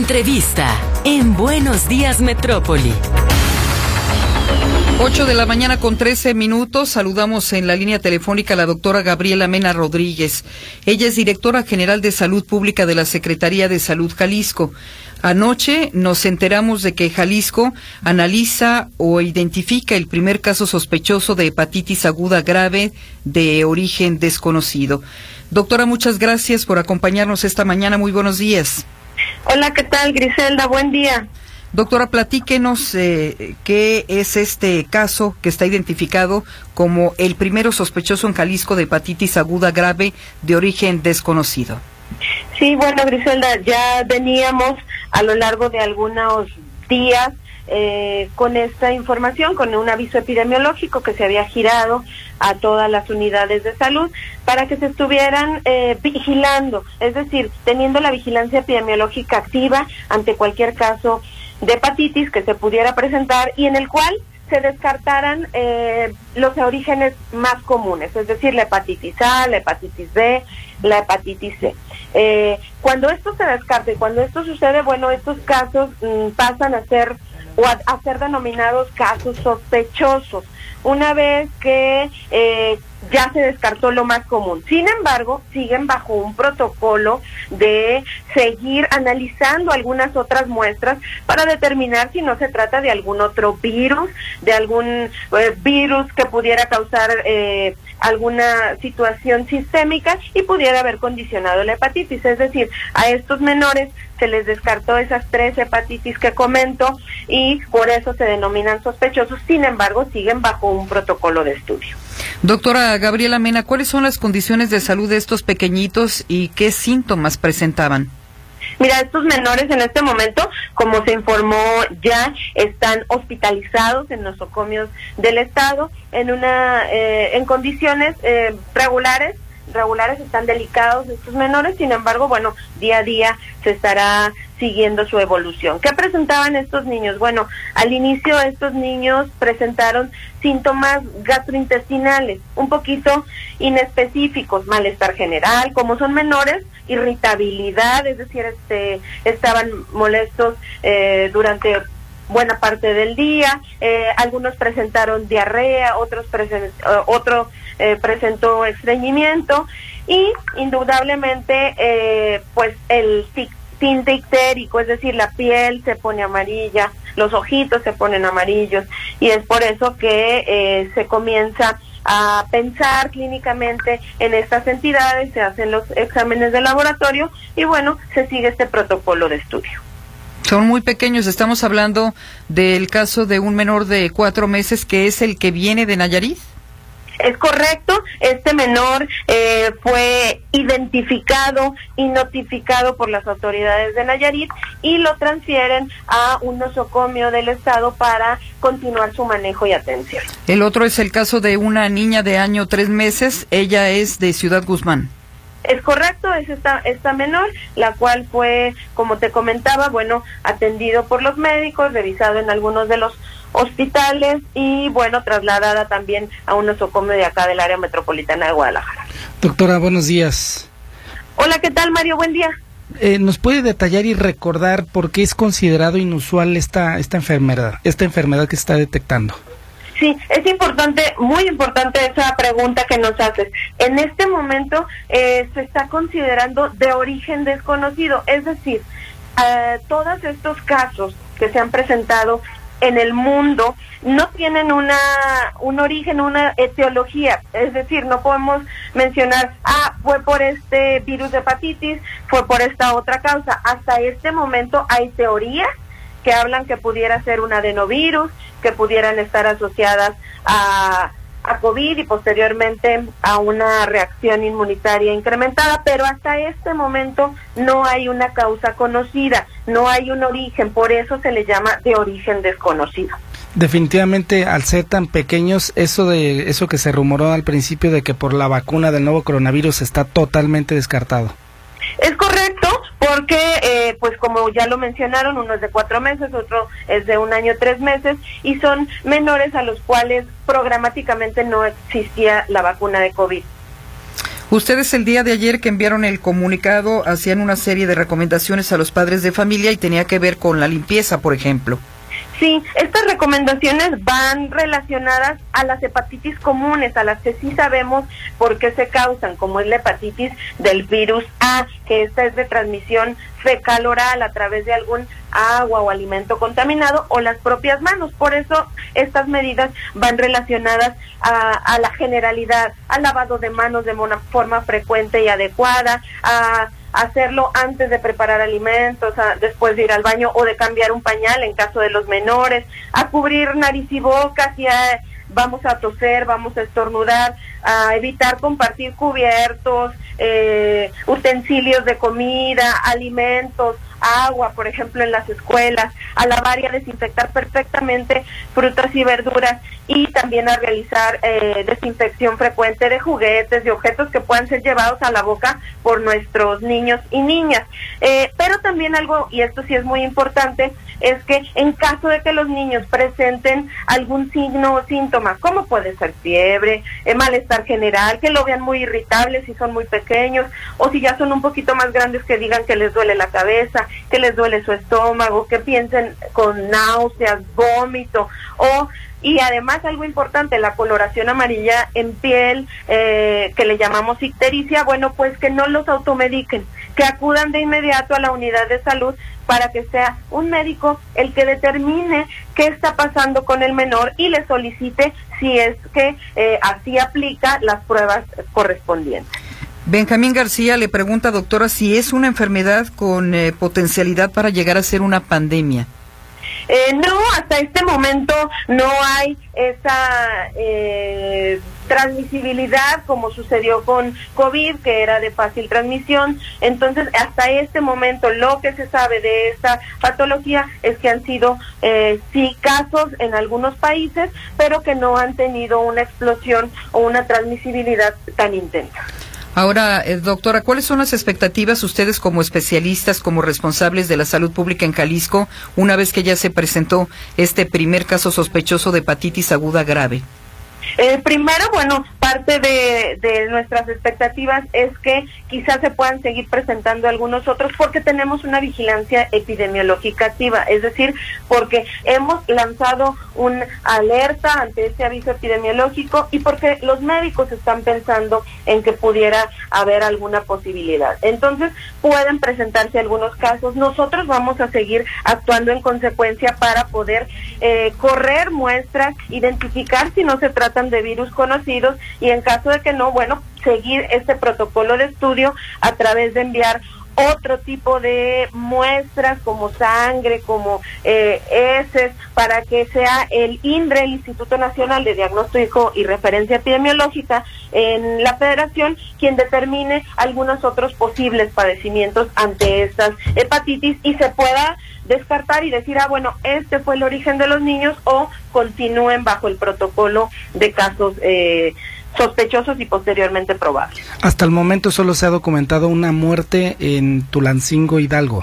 Entrevista en Buenos Días Metrópoli. 8:13 a.m. Saludamos en la línea telefónica a la doctora Gabriela Mena Rodríguez. Ella es directora general de Salud Pública de la Secretaría de Salud Jalisco. Anoche nos enteramos de que Jalisco analiza o identifica el primer caso sospechoso de hepatitis aguda grave de origen desconocido. Doctora, muchas gracias por acompañarnos esta mañana. Muy buenos días. Hola, ¿qué tal, Griselda? Buen día. Doctora, platíquenos qué es este caso que está identificado como el primero sospechoso en Jalisco de hepatitis aguda grave de origen desconocido. Sí, bueno, Griselda, ya veníamos a lo largo de algunos días con esta información, con un aviso epidemiológico que se había girado a todas las unidades de salud para que se estuvieran vigilando, es decir, teniendo la vigilancia epidemiológica activa ante cualquier caso de hepatitis que se pudiera presentar y en el cual se descartaran los orígenes más comunes, es decir, la hepatitis A, la hepatitis B, la hepatitis C. Cuando esto se descarta y cuando esto sucede, bueno, estos casos pasan a ser denominados casos sospechosos, una vez que ya se descartó lo más común. Sin embargo, siguen bajo un protocolo de seguir analizando algunas otras muestras para determinar si no se trata de algún otro virus, de algún virus que pudiera causar alguna situación sistémica y pudiera haber condicionado la hepatitis. Es decir, a estos menores se les descartó esas 3 hepatitis que comento y por eso se denominan sospechosos. Sin embargo, siguen bajo un protocolo de estudio. Doctora Gabriela Mena, ¿cuáles son las condiciones de salud de estos pequeñitos y qué síntomas presentaban? Mira, estos menores en este momento, como se informó ya, están hospitalizados en nosocomios del estado en condiciones regulares, están delicados estos menores. Sin embargo, bueno, día a día se estará siguiendo su evolución. ¿Qué presentaban estos niños? Bueno, al inicio estos niños presentaron síntomas gastrointestinales, un poquito inespecíficos, malestar general, como son menores, irritabilidad, es decir, estaban molestos durante buena parte del día, algunos presentaron diarrea, otro presentó estreñimiento y indudablemente pues el tinte ictérico, es decir, la piel se pone amarilla, los ojitos se ponen amarillos y es por eso que se comienza a pensar clínicamente en estas entidades, se hacen los exámenes de laboratorio y bueno, se sigue este protocolo de estudio. Son muy pequeños, estamos hablando del caso de un menor de 4 meses que es el que viene de Nayarit. Es correcto, este menor fue identificado y notificado por las autoridades de Nayarit y lo transfieren a un nosocomio del estado para continuar su manejo y atención. El otro es el caso de una niña de año 3 meses, ella es de Ciudad Guzmán. Es correcto, es esta menor, la cual fue, como te comentaba, bueno, atendido por los médicos, revisado en algunos de los hospitales y, bueno, trasladada también a un nosocomio de acá del área metropolitana de Guadalajara. Doctora, buenos días. Hola, ¿qué tal, Mario? Buen día. ¿Nos puede detallar y recordar por qué es considerado inusual esta enfermedad que se está detectando? Sí, es importante, muy importante esa pregunta que nos haces. En este momento se está considerando de origen desconocido, es decir, todos estos casos que se han presentado en el mundo no tienen un origen, una etiología, es decir, no podemos mencionar, fue por este virus de hepatitis, fue por esta otra causa. Hasta este momento hay teorías que hablan que pudiera ser un adenovirus, que pudieran estar asociadas a COVID y posteriormente a una reacción inmunitaria incrementada, pero hasta este momento no hay una causa conocida, no hay un origen, por eso se le llama de origen desconocido. Definitivamente, al ser tan pequeños, eso que se rumoró al principio de que por la vacuna del nuevo coronavirus está totalmente descartado. Es correcto, porque pues como ya lo mencionaron, uno es de 4 meses, otro es de 1 año 3 meses, y son menores a los cuales programáticamente no existía la vacuna de COVID. Ustedes el día de ayer que enviaron el comunicado hacían una serie de recomendaciones a los padres de familia y tenía que ver con la limpieza, por ejemplo. Sí, estas recomendaciones van relacionadas a las hepatitis comunes, a las que sí sabemos por qué se causan, como es la hepatitis del virus A, que esta es de transmisión fecal-oral a través de algún agua o alimento contaminado o las propias manos. Por eso estas medidas van relacionadas a la generalidad, al lavado de manos de una forma frecuente y adecuada, a hacerlo antes de preparar alimentos, después de ir al baño o de cambiar un pañal en caso de los menores, a cubrir nariz y boca si vamos a toser, vamos a estornudar, a evitar compartir cubiertos, utensilios de comida, alimentos, agua, por ejemplo, en las escuelas, a lavar y a desinfectar perfectamente frutas y verduras y también a realizar desinfección frecuente de juguetes, de objetos que puedan ser llevados a la boca por nuestros niños y niñas. Pero también algo, y esto sí es muy importante, es que en caso de que los niños presenten algún signo o síntoma, como puede ser fiebre, malestar general, que lo vean muy irritable si son muy pequeños, o si ya son un poquito más grandes, que digan que les duele la cabeza, que les duele su estómago, que piensen con náuseas, vómito, y además algo importante, la coloración amarilla en piel, que le llamamos ictericia, bueno, pues que no los automediquen, que acudan de inmediato a la unidad de salud para que sea un médico el que determine qué está pasando con el menor y le solicite, si es que así aplica, las pruebas correspondientes. Benjamín García le pregunta, doctora, si es una enfermedad con potencialidad para llegar a ser una pandemia. No, hasta este momento no hay esa transmisibilidad como sucedió con COVID, que era de fácil transmisión. Entonces, hasta este momento lo que se sabe de esta patología es que han sido sí casos en algunos países, pero que no han tenido una explosión o una transmisibilidad tan intensa. Ahora, doctora, ¿cuáles son las expectativas ustedes como especialistas, como responsables de la salud pública en Jalisco, una vez que ya se presentó este primer caso sospechoso de hepatitis aguda grave? Primero, bueno, parte de nuestras expectativas es que quizás se puedan seguir presentando algunos otros porque tenemos una vigilancia epidemiológica activa, es decir, porque hemos lanzado una alerta ante este aviso epidemiológico y porque los médicos están pensando en que pudiera haber alguna posibilidad. Entonces, pueden presentarse algunos casos. Nosotros vamos a seguir actuando en consecuencia para poder correr muestras, identificar si no se tratan de virus conocidos y en caso de que no, bueno, seguir este protocolo de estudio a través de enviar otro tipo de muestras como sangre, como heces, para que sea el INDRE, el Instituto Nacional de Diagnóstico y Referencia Epidemiológica en la Federación, quien determine algunos otros posibles padecimientos ante estas hepatitis y se pueda descartar y decir, bueno, este fue el origen de los niños o continúen bajo el protocolo de casos sospechosos y posteriormente probables. Hasta el momento solo se ha documentado una muerte en Tulancingo, Hidalgo.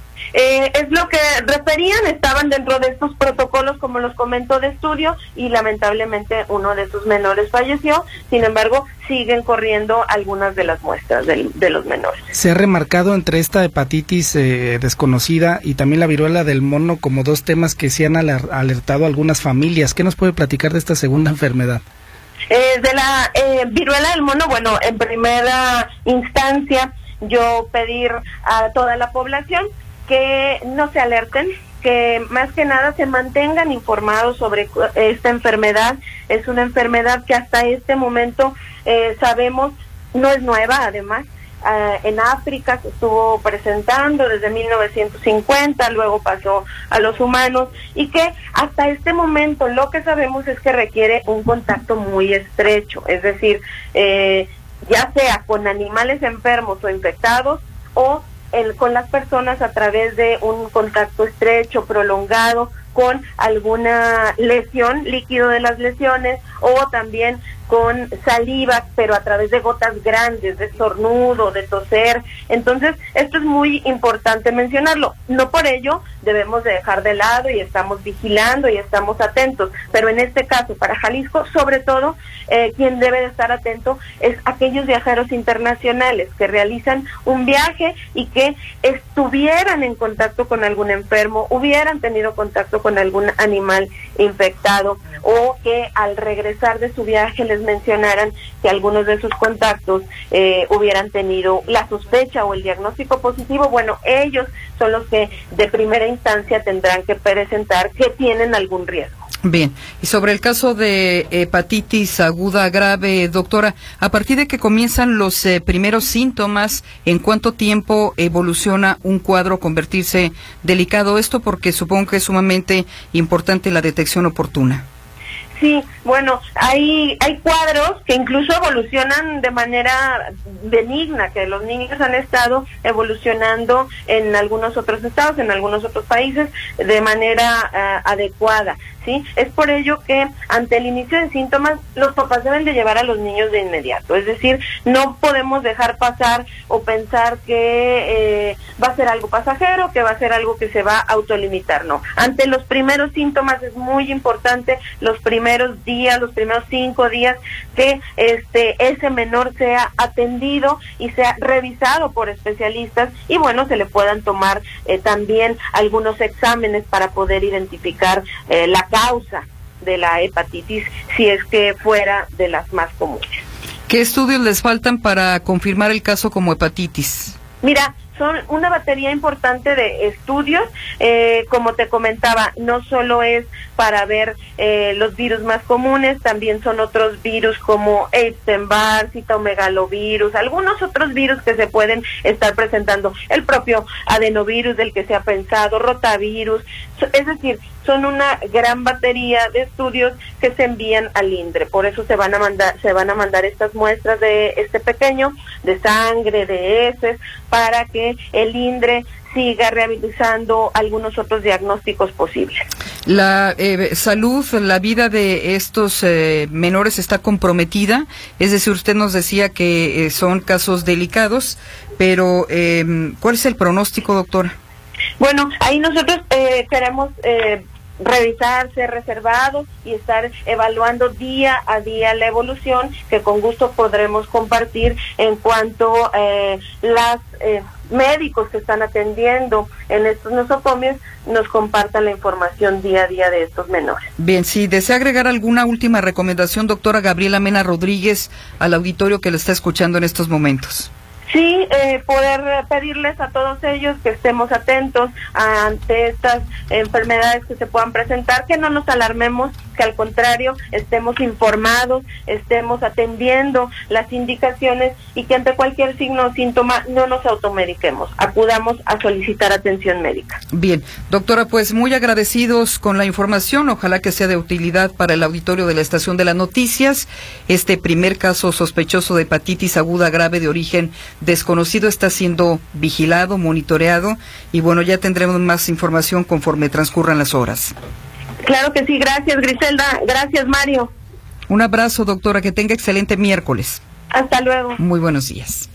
Es lo que referían, estaban dentro de estos protocolos, como los comento, de estudio, y lamentablemente uno de sus menores falleció. Sin embargo, siguen corriendo algunas de las muestras de los menores. Se ha remarcado entre esta hepatitis desconocida y también la viruela del mono como dos temas que se han alertado a algunas familias. ¿Qué nos puede platicar de esta segunda enfermedad? De la viruela del mono, bueno, en primera instancia yo pedir a toda la población que no se alerten, que más que nada se mantengan informados sobre esta enfermedad. Es una enfermedad que hasta este momento sabemos no es nueva, además. En África se estuvo presentando desde 1950, luego pasó a los humanos y que hasta este momento lo que sabemos es que requiere un contacto muy estrecho, es decir, ya sea con animales enfermos o infectados o con las personas a través de un contacto estrecho, prolongado, con alguna lesión, líquido de las lesiones, o también con saliva, pero a través de gotas grandes, de estornudo, de toser. Entonces, esto es muy importante mencionarlo. No por ello debemos de dejar de lado y estamos vigilando y estamos atentos, pero en este caso, para Jalisco, sobre todo, quien debe de estar atento es aquellos viajeros internacionales que realizan un viaje y que estuvieran en contacto con algún enfermo, hubieran tenido contacto con algún animal infectado, o que al regresar de su viaje les mencionaran que algunos de sus contactos hubieran tenido la sospecha o el diagnóstico positivo. Bueno, ellos son los que de primera instancia tendrán que presentar que tienen algún riesgo. Bien, y sobre el caso de hepatitis aguda grave, doctora, a partir de que comienzan los primeros síntomas, ¿en cuánto tiempo evoluciona un cuadro a convertirse delicado? Esto porque supongo que es sumamente importante la detección oportuna. Sí, bueno, hay cuadros que incluso evolucionan de manera benigna, que los niños han estado evolucionando en algunos otros estados, en algunos otros países, de manera adecuada, ¿sí? Es por ello que ante el inicio de síntomas, los papás deben de llevar a los niños de inmediato. Es decir, no podemos dejar pasar o pensar que va a ser algo pasajero, que va a ser algo que se va a autolimitar, no. Ante los primeros síntomas es muy importante los primeros días, los primeros 5 días, que ese menor sea atendido y sea revisado por especialistas, y bueno, se le puedan tomar también algunos exámenes para poder identificar la causa de la hepatitis, si es que fuera de las más comunes. ¿Qué estudios les faltan para confirmar el caso como hepatitis? Mira, son una batería importante de estudios, como te comentaba, no solo es para ver los virus más comunes, también son otros virus como Epstein-Barr, citomegalovirus, algunos otros virus que se pueden estar presentando, el propio adenovirus del que se ha pensado, rotavirus, es decir, son una gran batería de estudios que se envían al INDRE. Por eso se van a mandar estas muestras de este pequeño, de sangre, de heces, para que el INDRE siga realizando algunos otros diagnósticos posibles. La salud, la vida de estos menores está comprometida, es decir, usted nos decía que son casos delicados, pero ¿cuál es el pronóstico, doctora? Bueno, ahí nosotros queremos revisar, ser reservados y estar evaluando día a día la evolución, que con gusto podremos compartir en cuanto las médicos que están atendiendo en estos nosocomios nos compartan la información día a día de estos menores. Bien, si desea agregar alguna última recomendación, doctora Gabriela Mena Rodríguez, al auditorio que le está escuchando en estos momentos. Sí, poder pedirles a todos ellos que estemos atentos ante estas enfermedades que se puedan presentar, que no nos alarmemos, que al contrario estemos informados, estemos atendiendo las indicaciones y que ante cualquier signo o síntoma no nos automediquemos, acudamos a solicitar atención médica. Bien, doctora, pues muy agradecidos con la información, ojalá que sea de utilidad para el auditorio de la Estación de las Noticias. Este primer caso sospechoso de hepatitis aguda grave de origen desconocido está siendo vigilado, monitoreado, y bueno, ya tendremos más información conforme transcurran las horas. Claro que sí, gracias Griselda, gracias Mario. Un abrazo, doctora, que tenga excelente miércoles. Hasta luego. Muy buenos días.